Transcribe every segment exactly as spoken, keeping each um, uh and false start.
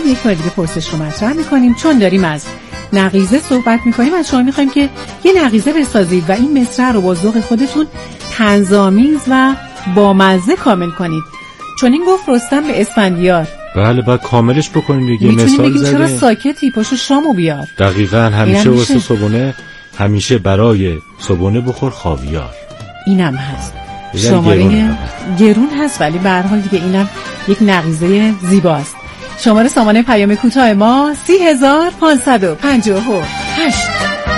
یک بار دیگه پرسش رو مطرح میکنیم. چون داریم از نقیضه صحبت میکنیم، از شما میخوایم که یه نقیضه بسازید و این مصرع رو با ذوق خودتون طنزآمیز و بامزه کامل کنید. چون این گفت رستم به اسفندیار. بله باید کاملش بکنید دیگه. مثال بگید چرا ساکتی، پاشو شامو بیار. دقیقاً. همیشه واسه صبونه، همیشه برای صبونه بخور خاویار. اینم هست. شماره گرون هست ولی به هر حال دیگه اینم یک نقیضه زیباست. شماره سامانه پیام کوتاه ما سی هزار پانصد و پنجاه و هشت.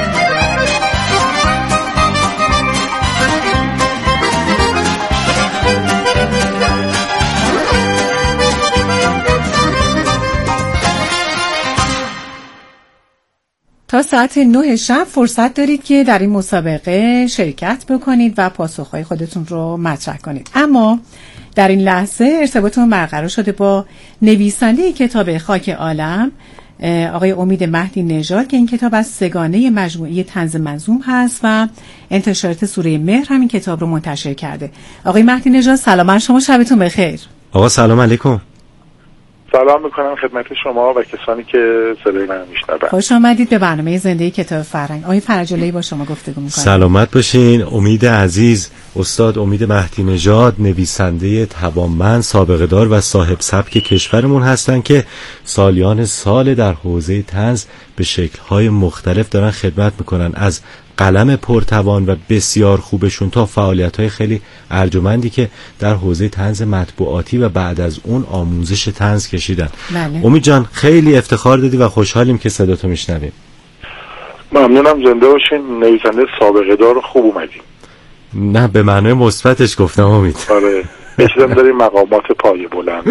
تا ساعت نه شب فرصت دارید که در این مسابقه شرکت بکنید و پاسخهای خودتون رو مطرح کنید. اما در این لحظه ارتباطمون برقرار شده با نویسنده کتاب خاک عالم، آقای امید مهدی نژاد، که این کتاب از سگانه مجموعه طنز منظوم هست و انتشارات سوره مهر همین کتاب رو منتشر کرده. آقای مهدی نژاد سلام، شما شبتون بخیر. آقا سلام علیکم. سلام میکنم خدمت شما و کسانی که صدای من میشنون. خوش آمدید به برنامه زنده کتاب فرهنگ. آقای فرج‌اللهی با شما گفتگو میکنم. سلامت باشین. امید عزیز، استاد امید مهدی نژاد، نویسنده توانمند، سابقه دار و صاحب سبک کشورمون هستن که سالیان سال در حوزه طنز به شکل‌های مختلف دارن خدمت میکنن، از قلم پرتوان و بسیار خوبشون تا فعالیت‌های خیلی ارجمندی که در حوزه طنز مطبوعاتی و بعد از اون آموزش طنز کشیدن. بله. امید جان خیلی افتخار دادی و خوشحالیم که صداتو میشنویم. ممنونم، زنده باشین. نویسنده سابقه دار خوب اومدیم. نه به معنای مثبتش گفتم امید. آره بچیدم داریم مقامات پایه بلند.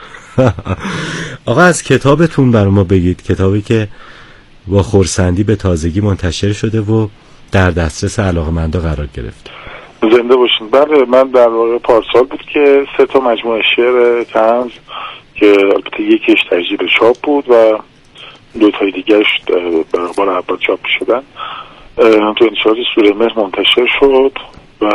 آقا از کتابتون برای ما بگید، کتابی که با خرسندی به تازگی منتشر شده و در دسترس علاقه‌مندا قرار گرفت. زنده باشین. بله من در واقع پارسال بود که سه تا مجموعه شعر طنز که البته یکیش تجدید چاپ بود و دو تای دیگه‌اش بار اول چاپ شدن تو انتشارات سوره مهر منتشر شد و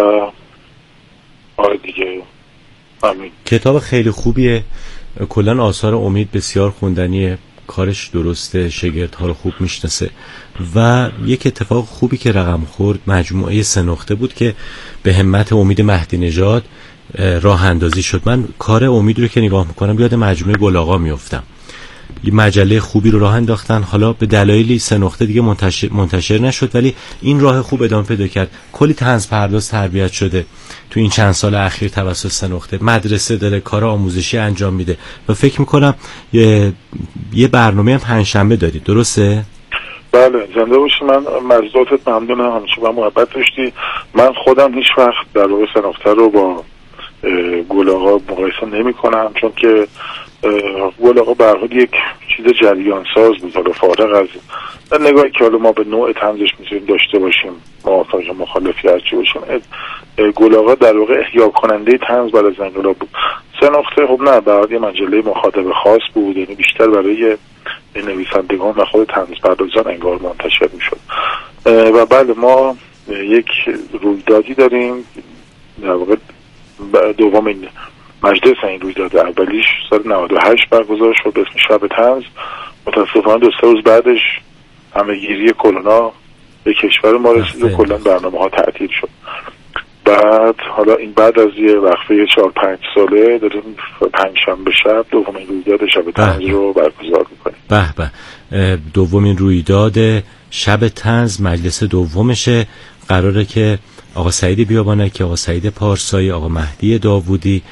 آره دیگه همین. کتاب خیلی خوبیه، کلا آثار امید بسیار خوندنیه، کارش درسته، شاگردها رو خوب میشناسه و یک اتفاق خوبی که رقم خورد مجموعه سه نقطه بود که به همت امید مهدی نژاد راه اندازی شد. من کار امید رو که نگاه میکنم یاد مجموعه گل آقا میافتم. یه مجله خوبی رو راه انداختن، حالا به دلایلی سه نقطه دیگه منتشر, منتشر نشد ولی این راه خوب ادامه پیدا کرد. کلی طنز پرداز تربیت شده تو این چند سال اخیر توسط سه نقطه، مدرسه داره، کار آموزشی انجام میده و فکر میکنم یه, یه برنامه هم پنجشنبه دارید، درسته؟ بله زنده باشی. من مزداتت ممنونم، همیشه با محبت داشتی. من خودم هیچ وقت در واقع سه نقطه رو با گل آقا مقایسه نمی کنم، چون که گل آقا به هر حال یک چیز جریان ساز بود، حالا فارغ از نگاهی که حالا ما به نوع طنزش میتونیم داشته باشیم، موافق مخالفی هرچی باشیم، گل آقا در واقع احیا کننده طنز برای زنگولا بود. سه نقطه خب نه، به هر حال یه مجله مخاطب خاص بود، یعنی بیشتر برای نویسندگان و خود طنز پردازان انگار منتشر میشد. و بله ما یک رویدادی داریم، در واقع دومین مجلس این رویداد اولیش سال نود و هشت برگزار شد به اسم شب طنز. متاسفانه دو سه روز بعدش همه‌گیری کرونا به کشور ما رسید و کلا برنامه‌ها تعطیل شد. بعد حالا این بعد از یه وقفه چهار پنج ساله داریم پنجشنبه شب دومین رویداد شب طنز رو برگزار می‌کنیم. به به، دومین رویداد شب طنز مجلس دومشه. قراره که آقا سعید بیابانکی، آقا سعید پارسایی، آقا مهدی داوودی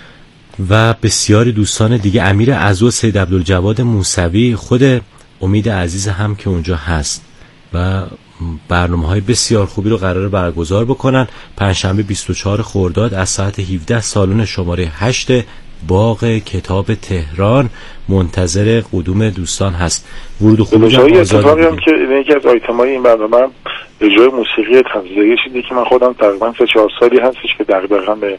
و بسیاری دوستان دیگه، امیر عزو، سید عبدالجواد موسوی، خود امید عزیز هم که اونجا هست و برنامه‌های بسیار خوبی رو قراره برگزار بکنن. پنجشنبه بیست و چهارم خرداد از ساعت هفده سالن شماره هشت باغ کتاب تهران منتظر قدوم دوستان هست. ورود و خروج هم آزاده. هم که یکی از آیتم‌های این برنامه اجرای موسیقی طنزی شده که من خودم تقریبا سه چهار سالی هستش که دغدغه‌ام به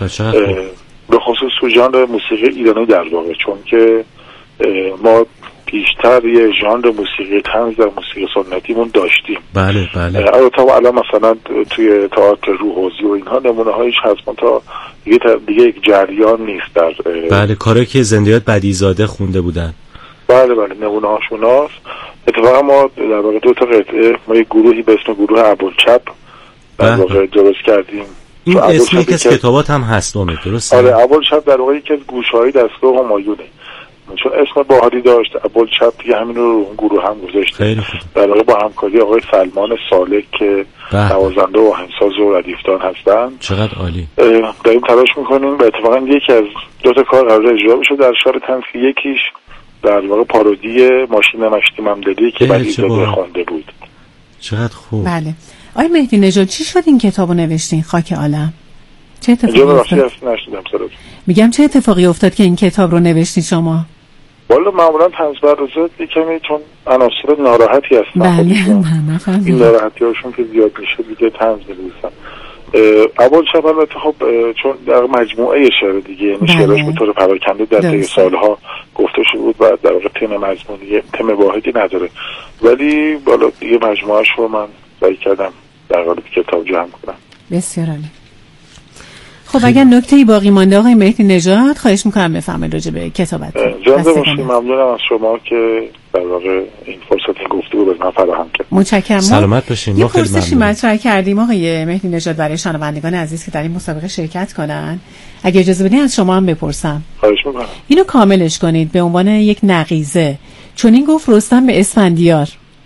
به خصوص تو ژانر موسیقی ایرانی در واقع، چون که ما بیشتر یه ژانر موسیقی طنز در موسیقی سنتیمون داشتیم. بله بله. البته الان مثلا توی تئاتر روحوزی و اینها نمونه هایش هست، تا دیگه دیگه یک جریان نیست در بله کاری که زندیات بدیزاده خونده بودن. بله بله نمونه هاشوناست. اتفاقا ما در واقع دو تا قطعه، ما یک گروهی به اسم گروه ابوالچپ در واقع درست کردیم. این اسم یکی از کتابات هم هست امید، درسته؟ آره ابوالچپ در واقع یکی از گوشه‌های دستگاه همایونه، چون اسم باحالی داشت. ابوالچپ دیگه همین رو اون گروه هم گذاشته در واقع با همکاری آقای سلمان سالک که نوازنده و آهنگساز و ردیفدان هستن. چقدر عالی. داریم تلاش میکنیم و اتفاقا یکی از دو تا کار قرار اجرا بشه در شار طنز، یکیش در واقع پارودی ماشین مشتی ممددی که بلیزاده خوانده بود. چقدر خوب. بله. آقای مهدی نژاد چی شد این کتابو نوشتین خاک عالم؟ چه اتفاقی افتاد؟ میگم چه اتفاقی افتاد که این کتاب رو نوشتین شما؟ والا معمولا طنز بردازات یکمی چون عناصر ناراحتی هستن. بله من نفهمیدم. این ناراحتی هاشون که زیاد میشه دیگه طنز بنویسن. ابوالچپ البته خب چون در مجموعه شعر دیگه، یعنی شعرش به طور پراکنده در طی سالها گفته شده بود و در واقع تم مضمونی تم واحدی نداره، ولی بالا دیگه مجموعه‌اش رو من سعی کردم در قالب کتاب جمع کنم. بسیار عالی. خب اگر نکته‌ای باقی مانده آقای مهدی نژاد خواهش می‌کنم بفرمایید راجع به کتابتون. جناب باشید، ممنونم از شما که در واقع این فرصت گفتگو رو به من فراهم کردید. متشکرم. سلامت باشین. ما خیلی ممنونم. مطرح کردیم آقای مهدی نژاد برای شنوندگان عزیز که در این مسابقه شرکت کنن. اگه اجازه بدین از شما هم بپرسم. خواهش می‌کنم. اینو کاملش کنید به عنوان یک نقیضه. چون این گفت رستم به اسفندیار.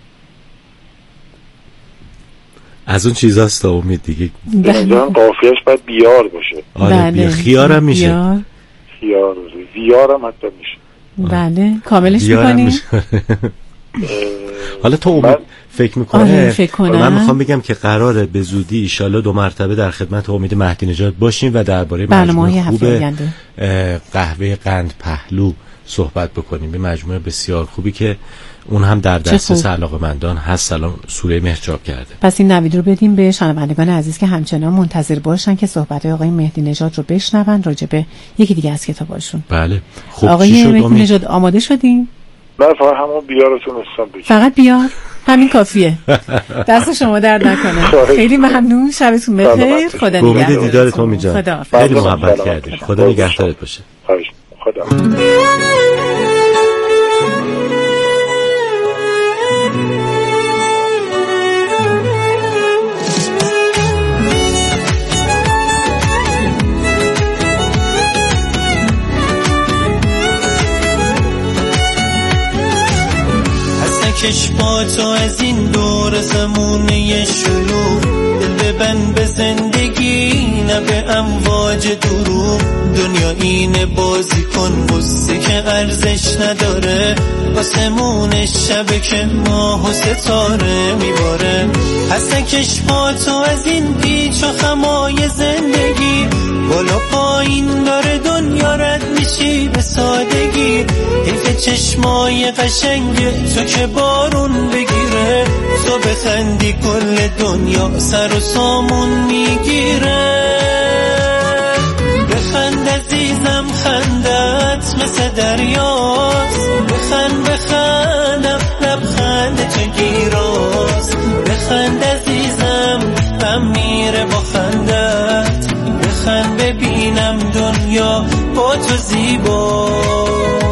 از اون چیزاست امید دیگه. بنظرم قافیه‌اش باید بیار باشه. آره بله. خیارم میشه. بیار. خیار ویارم حتی میشه. بله کاملش می‌کنی؟ حالا تو امید فکر میکنه آره فکر من میخوام بگم که قراره به زودی ایشالله دو مرتبه در خدمت امید مهدی نژاد باشیم و درباره مجموعه خوب قهوه قند پهلو صحبت بکنیم. به مجموعه بسیار خوبی که اون هم در دسترس علاقه‌مندان هست، الان سوره مهر چاپ کرده. پس این نوید رو بدیم به شنوندگان عزیز که همچنان منتظر باشن که صحبت آقای مهدی نژاد رو بشنون راجع به یکی دیگه از کتاباشون. بله. خب آقای مهدی نژاد آماده شدین؟ نه فقط همون بیارتون هستم بگید. فقط بیار؟ همین کافیه. دست شما درد نکنه. خیلی ممنون. شبتون بخیر. خدا نگهدار. امید دیدارتون می‌جان. خیلی محبت کردید. خدا نگهدارت باشه. خدا. کش با تو از این دور زمونه شلوغ، دل ببند به زندگی نه به امواج دروغ. دنیا اینه بازی کن قصه که ارزش نداره، آسمون شبه که ماه و ستاره میباره. پس کش با تو از این پیچ و خمای زندگی، بالا پایین داره دنیا رد میشی به سادگی. حیف چشمای قشنگ تو که بارون بگیره، تو بخندی کل دنیا سر و سامون میگیره. بخند عزیزم خندت مثل دریاست، بخند بخندم لبخند تو گیراست. بخند عزیزم غم میره با خندت، بخند ببینم دنیا با تو زیباست.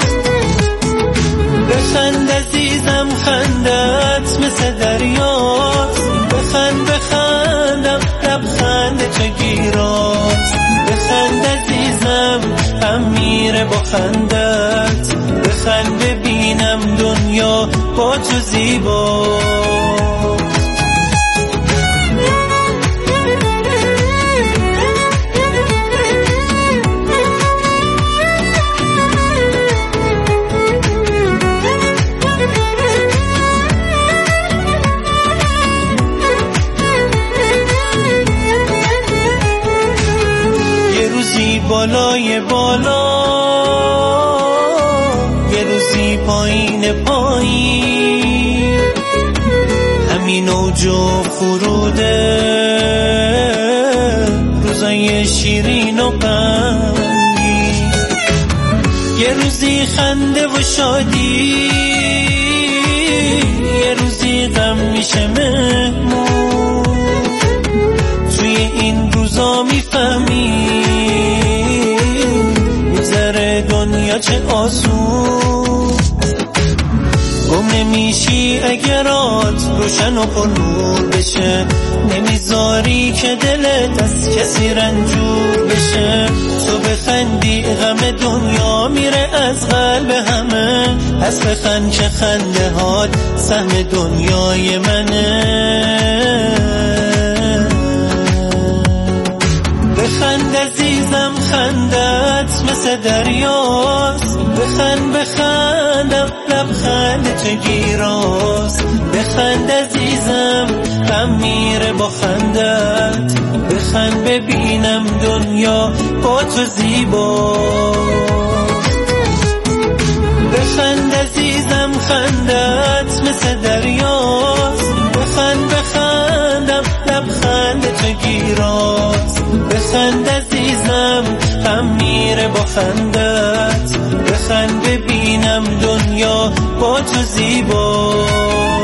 بخند عزیزم خندت مثل دریاست، بخند بخندم لبخند تو گیراست. بخند عزیزم غم میره با خندت، بخند ببینم دنیا با تو زیباست. بالای بالا یه روزی پایین پایین، همین اوج و فروده روزای شیرین و غمگین. یه روزی خنده و شادی، یه روزی غم میشه مهمون. توی این روزا میفهمی دنیا چه آسون. میشی اگرات روشن و پر نور بشه، نمیذاری که دلت از کسی رنجور بشه. تو بخندی غم دنیا میره از قلب همه، پس بخند که خنده هات سهم دنیای منه. بخند عزیزم خندت مثل دریاست، بخند بخندم لبخند تو گیراست. بخند عزیزم غم میره با خندت، بخند ببینم دنیا با تو زیباست. بخند عزیزم خندت مثل دریاست، بخند بخندم لبخند تو گیراست. بخند عزیزم غم میره با خندت، بخند ببینم دنیا با تو زیباست.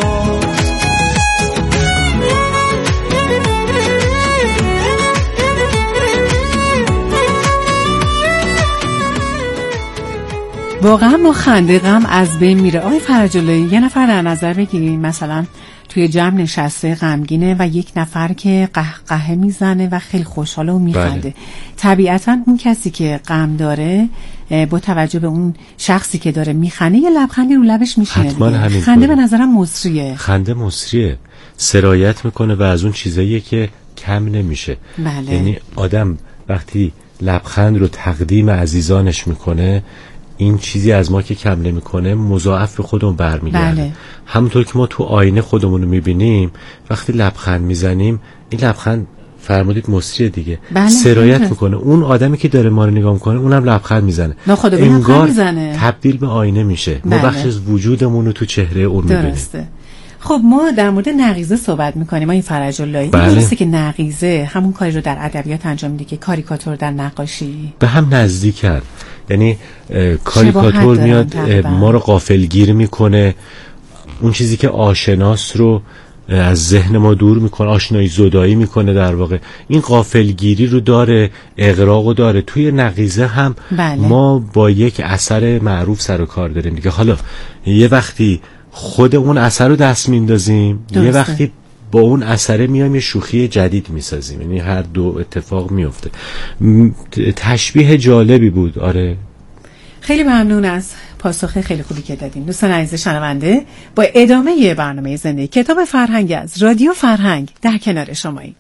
واقعا ما خنده غم از بین میره. آقای فرج‌اللهی یه نفر در نظر بگیریم مثلا توی جمع نشسته غمگینه و یک نفر که قهقهه میزنه و خیلی خوشحاله و میخنده. بله. طبیعتا اون کسی که غم داره با توجه به اون شخصی که داره میخنده یه لبخندی رو لبش میشینه. خنده به نظرم مصریه. خنده مصریه، سرایت میکنه و از اون چیزاییه که کم نمیشه. بله. یعنی آدم وقتی لبخند رو تقدیم عزیزانش میکنه، این چیزی از ما که کم نمیکنه مضاعف به خودمون برمیگرده. بله. همونطور که ما تو آینه خودمون رو میبینیم، وقتی لبخند میزنیم این لبخند فرمودید مصریه دیگه. بله. سرایت میکنه. اون آدمی که داره ما رو نگاه میکنه اونم لبخند میزنه، انگار تبدیل به آینه میشه. بله. ما بخش از وجودمون رو تو چهره اون میبینیم. درسته. خب ما در مورد نقیضه صحبت میکنیم. این فرج‌اللهی بله. درسته که نقیضه همون کاری رو در ادبیات انجام میده که کاریکاتور در نقاشی به هم نزدیکن. یعنی کاریکاتور میاد ما رو غافلگیر میکنه، اون چیزی که آشناس رو از ذهن ما دور میکنه، آشنایی زدایی میکنه. در واقع این غافلگیری رو داره، اغراق رو داره. توی نقیضه هم بله. ما با یک اثر معروف سر و کار داریم دیگه. حالا یه وقتی خود اون اثر رو دست میندازیم، یه وقتی با اون اثر میایم یه شوخی جدید میسازیم. یعنی هر دو اتفاق میفته. تشبیه جالبی بود. آره خیلی ممنون از پاسخ خیلی خوبی که دادین. دوستان عزیز شنونده، با ادامه برنامه زندگی کتاب فرهنگ از رادیو فرهنگ در کنار شماییم.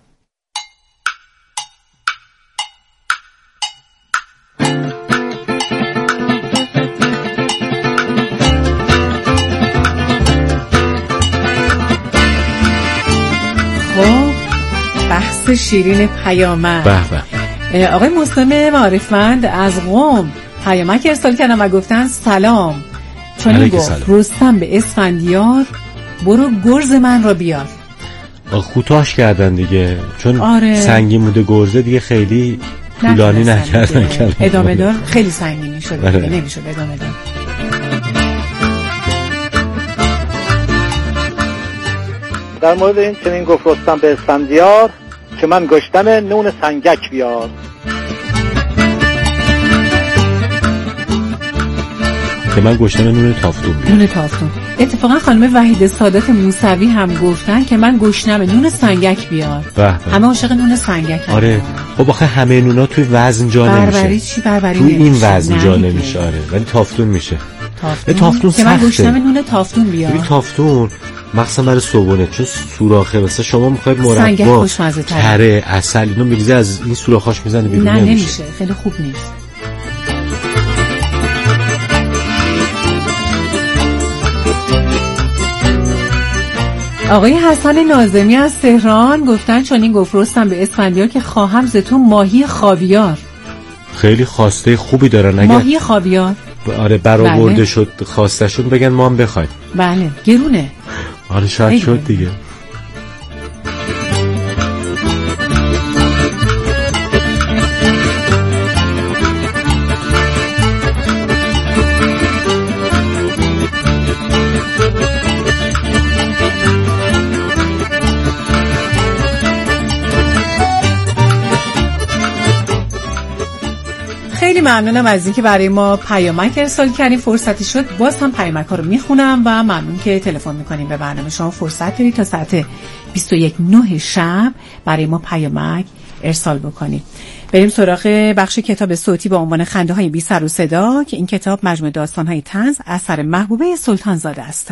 خب بحث شیرین پیامک. به به. آقای مسلم معارفمند از قم پیامک ارسال کردن و گفتن سلام، چون این گفت رستم به اسفندیار برو گرز من را بیار. کوتاهش کردن دیگه، چون آره. سنگین بوده گرزه دیگه، خیلی طولانی نکردن. ادامه دار خیلی سنگینی شده دیگه، نمیشد ادامه دار. در مورد این چنین گفت رستم به اسفندیار که من گشتم نون سنگک بیار. که من گشتم نون تافتون بیار. نون تافتون. اتفاقا خانم وحید سادات موسوی هم گفتن که من گشنم نون سنگک بیار. همه عاشق نون سنگک. آره. خب آخه همه نونا توی وزن جا نمیشه. بربری چی بربری توی این وزن جا نمیشه. آره ولی تافتون میشه. تافتون, تافتون که من گشنم نون تافتون بیار. توی تافتون مخصوصا برای صبحونه چون سوراخه، مثلا شما میخواید مربا کره عسل اینو میریزه از این سوراخاش میزنه بیرون. نه نمیشه، خیلی خوب نیست. آقای حسن ناظمی از تهران گفتن چون این گفت رستم به اسفندیار که خواهم ز تو ماهی خاویار. خیلی خواسته خوبی دارن. اگه ماهی خاویار آره برآورده بله. شد خواستشون بگن ما هم بخوایم. بله گرونه. آره شاید شد دیگه. خیلی ممنونم از اینکه برای ما پیامک ارسال کردین. فرصتی شد باز هم پیامک ها رو میخونم و ممنون که تلفن میکنیم به برنامه. شما فرصت دارید تا ساعت بیست و یک نه شب برای ما پیامک ارسال بکنید. بریم سراغ بخش کتاب صوتی با عنوان خنده های بی سر و صدا که این کتاب مجموعه داستان های طنز اثر محبوبه سلطانزاده است.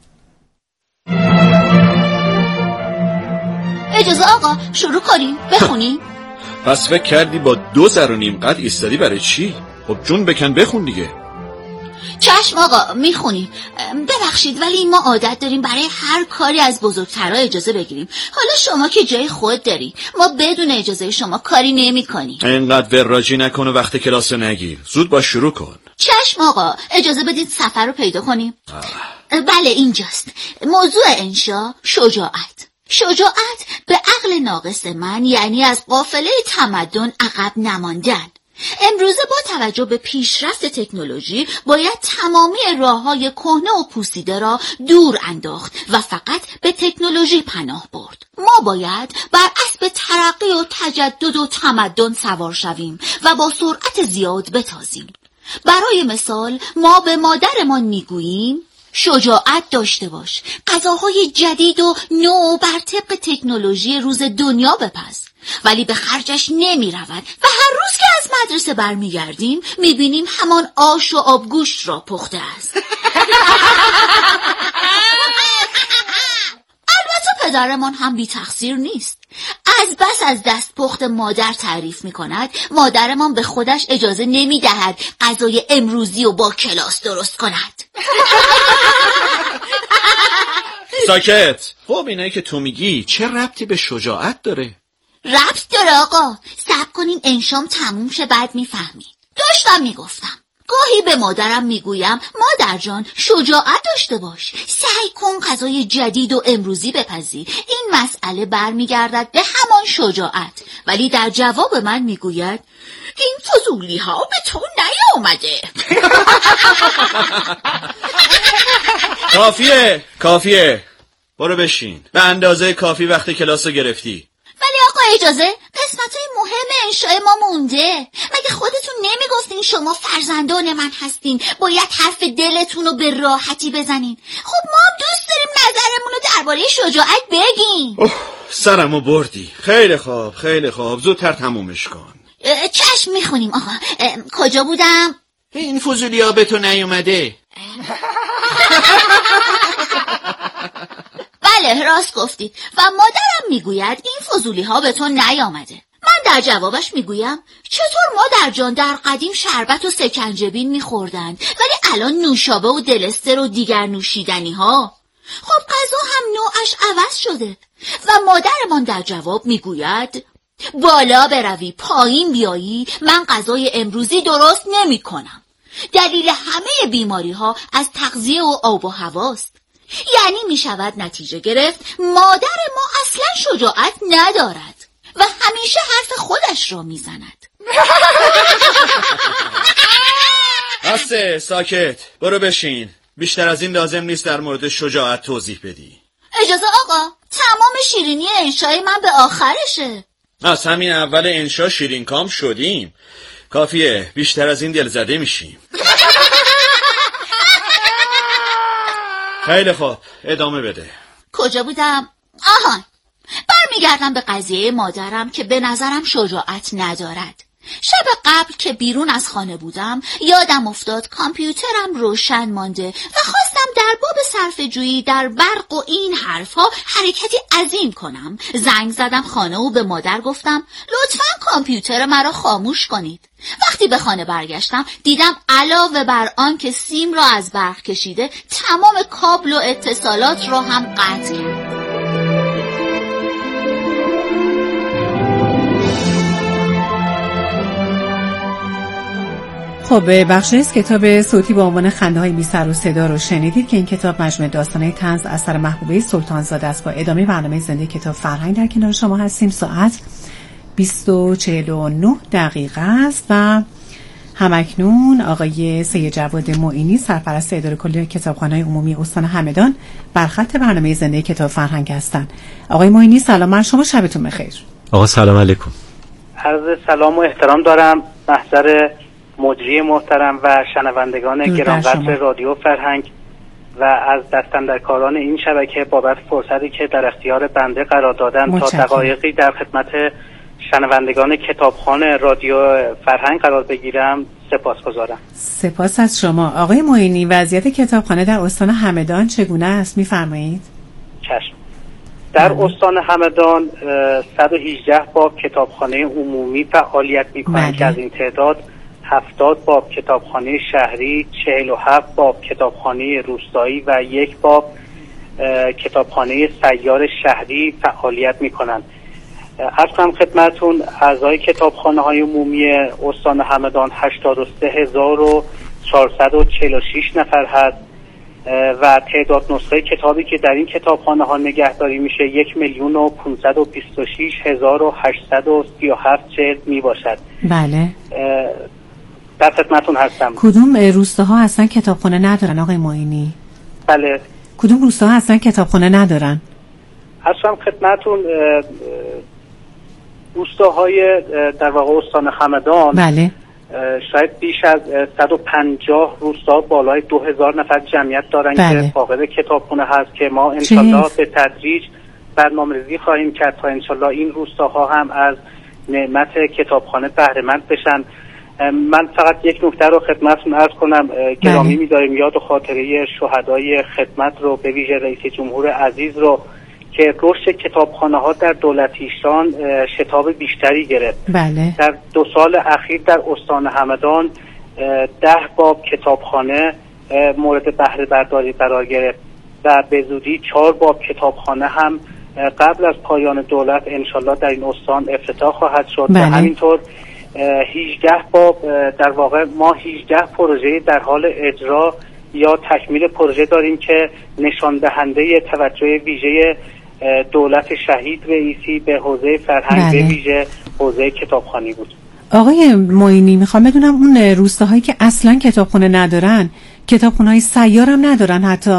اجازه آقا شروع کنیم بخونیم. پس فکر کردی با دو سر و نیم قد ایستادی برای چی؟ خب جون بکن بخون دیگه. چشم آقا میخونیم. ببخشید ولی ما عادت داریم برای هر کاری از بزرگترها اجازه بگیریم. حالا شما که جای خود داری، ما بدون اجازه شما کاری نمی کنیم. اینقدر وراجی نکن و وقت کلاس رو نگیر. زود با شروع کن. چشم آقا اجازه بدید سفر رو پیدا کنیم. آه. بله اینجاست. موضوع انشا شجاعت. شجاعت به عقل ناقص من یعنی از قافله تمدن عقب نماندن. امروزه با توجه به پیشرفت تکنولوژی باید تمامی راه‌های کهنه و پوسیده را دور انداخت و فقط به تکنولوژی پناه برد. ما باید بر اسب ترقی و تجدد و تمدن سوار شویم و با سرعت زیاد بتازیم. برای مثال ما به مادرمان میگوییم شجاعت داشته باش، غذاهای جدید و نو بر طبق تکنولوژی روز دنیا بپز، ولی به خرجش نمی رود و هر روز که از مدرسه برمیگردیم میبینیم همان آش و آبگوشت را پخته است. البته پدرمان هم بی تقصیر نیست. از بس از دست پخت مادر تعریف می کند مادرمان به خودش اجازه نمی دهد غذای امروزی و با کلاس درست کند. ساکت. خب اینایی که تو میگی چه ربطی به شجاعت داره؟ ربط داره آقا. صبر کنین انشام تموم شه بعد میفهمین. داشتم میگفتم گاهی به مادرم میگویم مادر جان شجاعت داشته باش، سعی کن غذای جدید و امروزی بپزی. این مسئله برمیگردد به همان شجاعت، ولی در جواب من میگوید این فضولی ها به تو نیامده. کافیه کافیه برو بشین. به اندازه کافی وقت کلاس رو گرفتی. ولی آقا اجازه، قسمتای مهم انشای ما مونده. مگه خودتون نمیگفتین شما فرزندان من هستین، باید حرف دلتون رو به راحتی بزنین؟ خب ما هم دوست داریم نظرمون رو درباره شجاعت بگیم. اوه سرمو بردی. خیلی خوب خیلی خوب زودتر تمومش کن. چشم میخونیم آقا. کجا بودم؟ این فضولی ها به تو نیومده. بله راست گفتید. و مادرم میگوید این فضولی ها به تو نیامده. من در جوابش میگویم چطور مادر جان در قدیم شربت و سکنجبین میخوردند ولی الان نوشابه و دلستر و دیگر نوشیدنی ها؟ خب غذا هم نوعش عوض شده. و مادرمان در جواب میگوید بالا بروی پایین بیایی من غذای امروزی درست نمی کنم. دلیل همه بیماری ها از تغذیه و آب و هواست. یعنی می شود نتیجه گرفت مادر ما اصلا شجاعت ندارد و همیشه حرف خودش را می زند. بسه ساکت برو بشین. بیشتر از این لازم نیست در مورد شجاعت توضیح بدی. اجازه آقا، تمام شیرینی انشای من به آخرشه. از همین اول انشا شیرین کام شدیم. کافیه بیشتر از این دلزده میشیم. خیلی خوب ادامه بده. کجا بودم؟ آهان، برمیگردم به قضیه مادرم که به نظرم شجاعت ندارد. شب قبل که بیرون از خانه بودم یادم افتاد کامپیوترم روشن مانده و خواستم در باب صرفه‌جویی در برق و این حرفها حرکتی عظیم کنم. زنگ زدم خانه و به مادر گفتم لطفاً کامپیوتر مرا خاموش کنید. وقتی به خانه برگشتم دیدم علاوه بر آن که سیم را از برق کشیده تمام کابل و اتصالات را هم قطع کرد. خب بخش از کتاب صوتی با عنوان خنده های بی سر و صدا رو شنیدید که این کتاب مجموعه داستان‌های طنز اثر محبوبه سلطانزاده است. با ادامه برنامه زنده کتاب فرهنگ در کنار شما هستیم. ساعت بیست و چهل و نه دقیقه است و همکنون آقای سید جواد معینی سرپرست اداره کل کتابخانه‌های عمومی استان همدان بر خط برنامه زنده کتاب فرهنگ هستند. آقای معینی سلام بر شما، شبتون بخیر. آقا سلام علیکم. عرض سلام و احترام دارم محضر مجری محترم و شنوندگان گرانقدر رادیو فرهنگ و از دستاندرکاران این شبکه بابت فرصتی که در اختیار بنده قرار دادن تا دقایقی در خدمت شنوندگان کتابخانه رادیو فرهنگ قرار بگیرم سپاسگزارم. سپاس از شما. آقای معینی، وضعیت کتابخانه در استان همدان چگونه است می‌فرمایید؟ چشم. در استان همدان صد و هجده باب کتابخانه عمومی فعالیت می‌کنند که از این تعداد هفتاد باب کتابخانه شهری، چهل و هفت باب کتابخانه روستایی و یک باب کتابخانه سیار شهری فعالیت می‌کنند. اصلا خدمتون اعضای کتابخانه های عمومی استان همدان هشتاد و سه هزار و چهارصد و چهل و شش نفر هست و تعداد نسخه کتابی که در این کتابخانه ها نگهداری میشه یک میلیون و پانصد و بیست و شش هزار و هشتصد و سی و هفت جلد می باشد. بله. در خدمتون هستم. کدوم روستاها اصلا کتابخانه ندارن آقای معینی؟ بله. کدوم روستاها اصلا کتابخانه ندارن؟ اصلا خدمتون روستاهای در واقع استان همدان بله. شاید بیش از صد و پنجاه روستا بالای دو هزار نفر جمعیت دارن بله. که فاقد کتابخانه هست که ما انشالله به تدریج برنامه‌ریزی خواهیم کرد تا انشالله این روستاها هم از نعمت کتابخانه بهره مند بشن. من فقط یک نکته رو خدمتتون عرض کنم. گرامی بله. می‌داریم یاد و خاطره شهدای خدمت رو به ویژه رئیس جمهور عزیز رو که رشد کتابخانه ها در دولت ایشان شتاب بیشتری گرفت. بله. در دو سال اخیر در استان همدان ده باب کتابخانه مورد بهره برداری قرار گرفت و به زودی چهار باب کتابخانه هم قبل از پایان دولت انشالله در این استان افتتاح خواهد شد. بله. و همینطور هجده باب در واقع ما هجده پروژه در حال اجرا یا تکمیل پروژه داریم که نشان دهنده توجه ویژه دولت شهید رئیسی به حوزه فرهنگ به ویژه حوزه کتابخوانی بود. آقای معینی، میخوام بدونم اون روستاهایی که اصلا کتابخونه ندارن کتابخونه‌های سیار هم ندارن حتی؟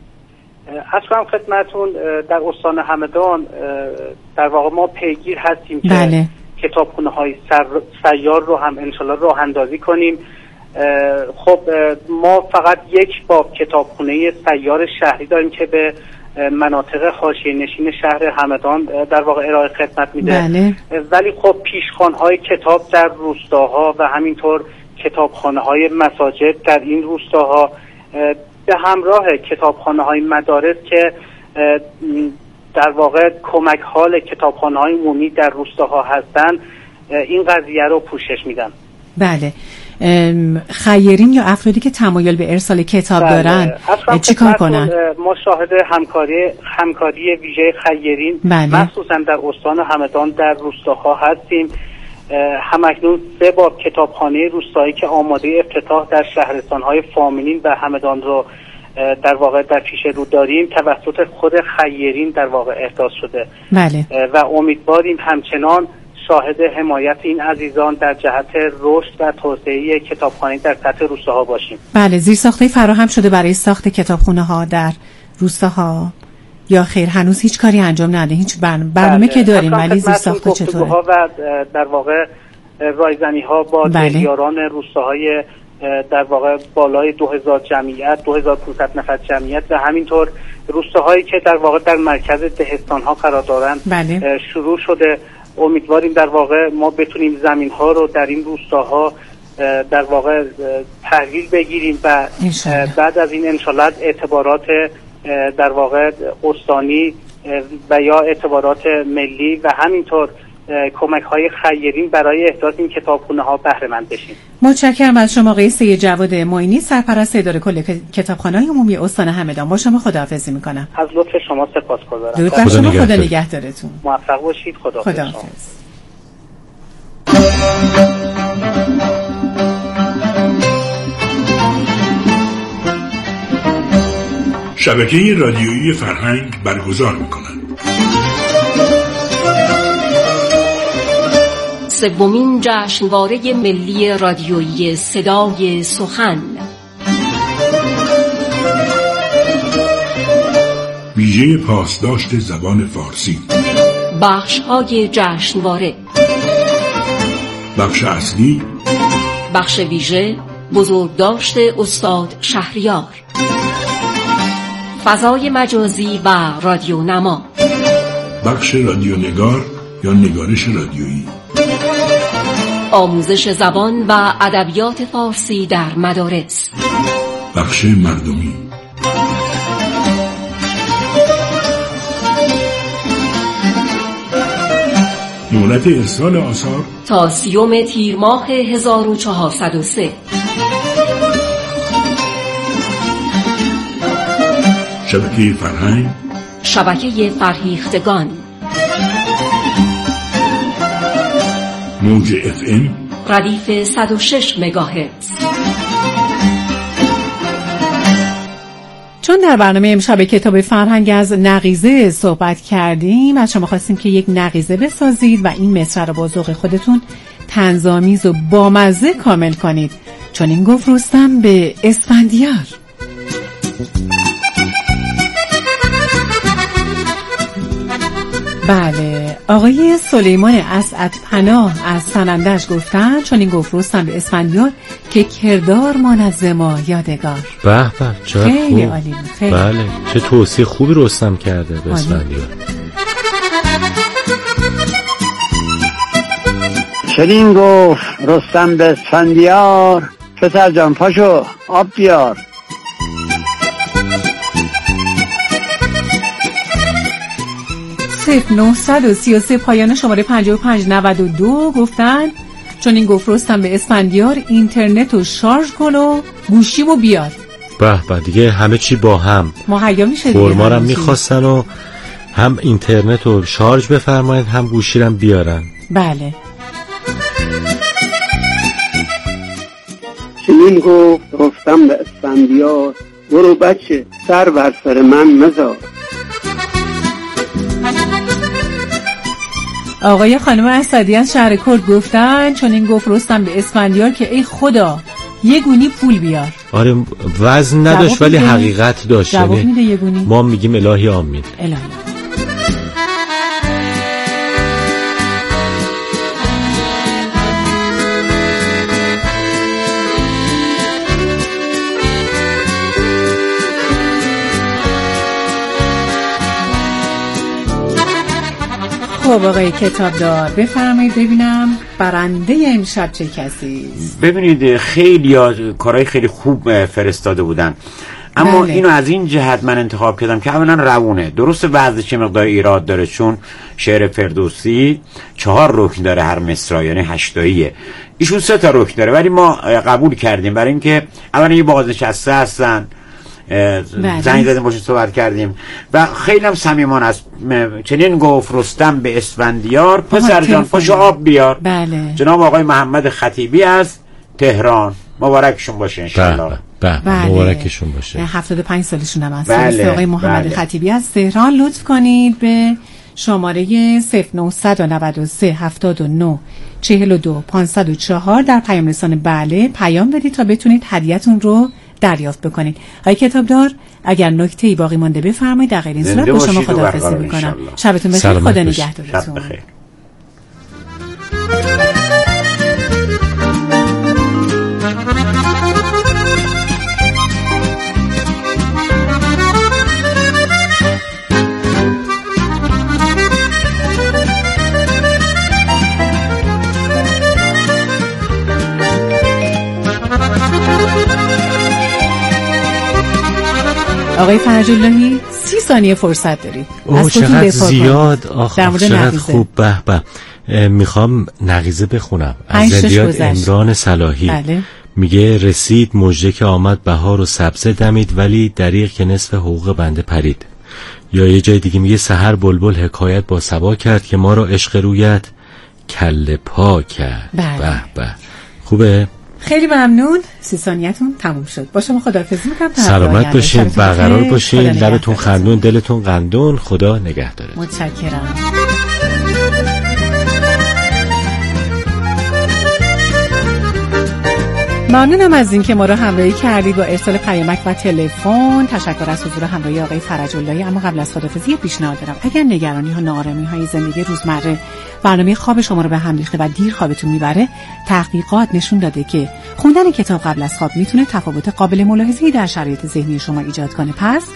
اصلا خدمتون در استان همدان در واقع ما پیگیر هستیم که بله. کتابخونه های سیار رو هم انشالله راه اندازی کنیم. خب ما فقط یک باب کتابخونه سیار شهری داریم که به مناطق حاشیه نشین شهر همدان در واقع ارائه خدمت میده. بله. ولی خب پیشخوان‌های کتاب در روستاها و همینطور کتابخانه‌های مساجد در این روستاها به همراه کتابخانه‌های مدارس که در واقع کمک حال کتابخانه‌های عمومی در روستاها هستند این قضیه رو پوشش میدن. بله. خیرین یا افرادی که تمایل به ارسال کتاب بله. دارن چی کار کنن؟ ما شاهد همکاری همکاری ویژه خیرین بله. مخصوصا در استان همدان در روستاها هستیم. همکنون سه باب کتابخانه روستایی که آماده افتتاح در شهرستان‌های فامینین و همدان رو در واقع در پیش رو داریم توسط خود خیرین در واقع احداث شده. بله. و امیدواریم همچنان شاهد حمایت این عزیزان در جهت رشد و توسعه کتابخانه در سطح روستاها باشیم. بله. زیرساخت‌های فراهم شده برای ساخت کتابخونه‌ها در روستاها یا خیر هنوز هیچ کاری انجام نده؟ هیچ برنامه, برنامه که داریم ولی زیرساخت چطوره؟ و در واقع رایزنی‌ها با بله. دیاران روستاهای در واقع بالای دو هزار جمعیت دو هزار و پانصد نفر جمعیت و همینطور روستاهایی که در واقع در مرکز دهستان‌ها قرار دارند بله. شروع شده. امیدواریم در واقع ما بتونیم زمین‌ها رو در این روستاها در واقع تحویل بگیریم و بعد از این انشالله اعتبارات در واقع استانی و یا اعتبارات ملی و همینطور کمک‌های خیرین برای احداث این کتابخونه‌ها بهره مند بشیم. متشکرم از شما آقای سید جواد معینی، سرپرست اداره کل کتابخانه‌های عمومی استان همدان. با شما خداحافظی می‌کنم. از لطف شما سپاسگزارم. درود بر شما. خدا نگهدارتون. موفق باشید. خداحافظ. خداحافظ. شبکه رادیویی فرهنگ برگزار می‌کند. سومین جشنواره ملی رادیویی صدای سخن، ویژه پاسداشت زبان فارسی. بخش‌های جشنواره: بخش اصلی بخش ویژه بزرگداشت استاد شهریار. فضای مجازی و رادیو نما. بخش رادیو نگار یا نگارش رادیویی. آموزش زبان و ادبیات فارسی در مدارس. بخش مردمی. مهلت ارسال آثار تا سیوم تیر ماه هزار و چهارصد و سه. شبکه فرهنگ، شبکه فرهیختگان، موج اف ام ردیف صد و شش مگاهرتز. چون در برنامه امشب کتاب فرهنگ از نقیضه صحبت کردیم، از شما خواستیم که یک نقیضه بسازید و این مصرع رو با ذوق خودتون طنزآمیز و بامزه کامل کنید. چون این گفت رستم به اسفندیار. بله، آقای سلیمان اسعدپناه از سنندج گفتن چون این گفت رستم به اسفندیار که کردار ماند ز ما یادگار. به به، چقدر خیلی خوب. عالی، خیلی. بله، چه توصیه خوبی رستم کرده به اسفندیار. چنین گفت رستم به اسفندیار پسر جان پاشو آب بیار. صفر نهصد و سی و سه پایان شماره پنجاه و پنج نود و دو گفتن چون این گفت رستم به اسفندیار اینترنت رو شارژ کن و گوشیمو بیار. به به، دیگه همه چی با هم مهیا میشه دیگه. فرمارم میخواستن و هم اینترنت رو شارژ بفرمایید هم گوشیرم بیارن. بله. چنین گفت رستم به اسفندیار برو بچه سر بر سر من مزار. آقای خانم اسدی از شهر کرد گفتن چون این گفت رستم به اسفندیار که ای خدا یه گونی پول بیار. آره، وزن نداشت ولی حقیقت داشت. جواب میده یه گونی. ما میگیم الهی آمین. الهی. خب آقای کتابدار بفرمایید ببینم برنده امشب چه کسی است؟ ببینید خیلی کارهای خیلی خوب فرستاده بودن، اما بله. اینو از این جهت من انتخاب کردم که اولا روونه، درست وضعش مقدار ایراد داره چون شعر فردوسی چهار رکن داره هر مصرع، یعنی هشتاییه، ایشون سه تا رکن داره، ولی ما قبول کردیم برای اینکه اولا یه بازنشسته هستن، زنگ زدیم باشون صحبت کردیم و خیلی هم صمیمان است. چنین گفت رستم به اسفندیار پسر جان پاشو آب بیار. بله. جناب آقای محمد خطیبی از تهران، مبارکشون باشه انشالله. بله بله، مبارکشون باشه. هفتاد و پنج سالشون هم هست. بله. آقای محمد بله. خطیبی از تهران لطف کنید به شماره صفر نهصد و نود و سه هفتاد و نه چهل و دو پانصد و چهار در پیام رسان بله پیام بدید تا بتونید هدیه‌تون رو دریافت بکنید. آقای کتابدار اگر نکته‌ای باقی مانده بفرمایید، در غیر این صورت با شما خداحافظی می‌کنم. شبتون بخیر، خدا نگهدارتون. شب بخیر. آقای فرج اللهی سی ثانیه فرصت دارید. اوه چقدر زیاد. آخ چقدر خوب. به به، میخوام نقیضه بخونم از زندیات عمران صلاحی. بله. میگه رسید مژده که آمد بهار و سبزه دمید ولی دریغ که نصف حقوق بنده پرید. یا یه جای دیگه میگه سحر بلبل حکایت با صبا کرد که ما را عشق رویت کله پا کرد. بله. به به، خوبه. خیلی ممنون. سی ثانیه‌تون تموم شد. با شما خداحافظی می‌کنم. سلامت باشین، برقرار باشین، لبتون خندون، دلتون قندون. خدا نگهداره. متشکرم. ممنونم از این که ما رو همراهی کردید با ارسال پیامک و تلفن. تشکر از حضور همراهی آقای فرج اللهی. اما قبل از خداحافظی پیشنهاد دارم اگر نگرانی ها ناآرامی های زندگی روزمره برنامه خواب شما رو به هم ریخته و دیر خوابتون میبره، تحقیقات نشون داده که خوندن کتاب قبل از خواب میتونه تفاوت قابل ملاحظه‌ای در شرایط ذهنی شما ایجاد کنه. پس